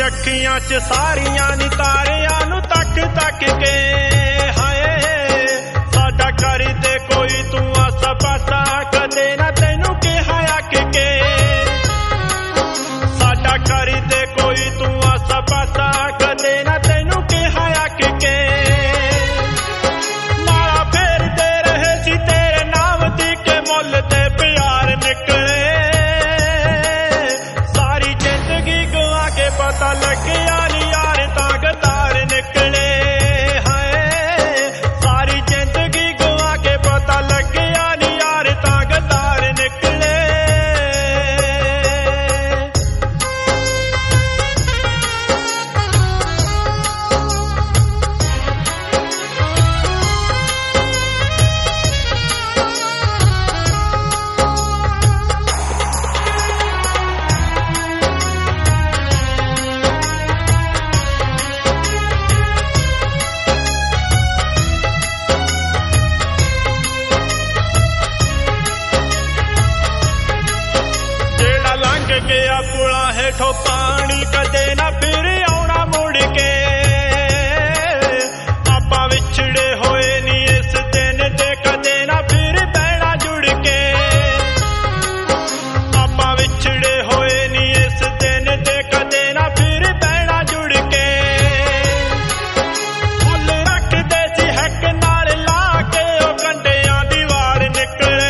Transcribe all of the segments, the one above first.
अखियां च सारियां नी तारियां नू तक तक के हाय साडा कर दे कोई तू आसा पासा कदे ना तैनू कहा अक के साडा कर दे कोई तू आसा पासा कदे ना तैनू कहा अक के माला फेर दे रहे सी तेरे नाम दी के मुल ते प्यार निकले पता लग यार यार ताकतार निकले हाय सारी जिंदगी गुआ के पता लग यार यार ताकतार निकले गया पुला हेठो पानी कदे ना फिर आना मुड़ के आपा विछड़े होए नी इस दिन ते कदे ना फिर बहना जुड़ के आपा विछड़े होए नी इस दिन ते कदे ना फिर बहना जुड़ के फुल रख दे सी हक नाल ला के ओ कंडियां दी वार निकले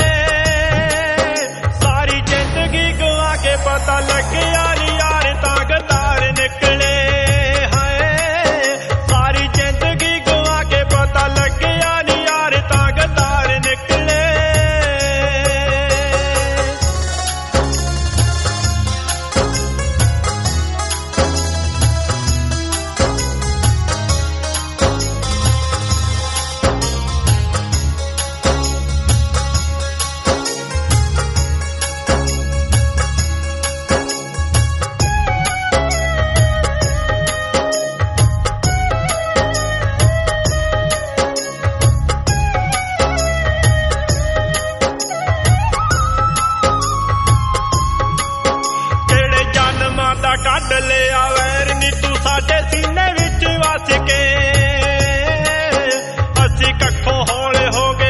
सारी जिंदगी के पता लग यार यार ताकतार निकले हाय सारी जिंदगी गुआ के पता लग यार यार ताकतार निकले कढ लिया वैर नी तू साडे सीने विच वस के असी कखों हौले हो गए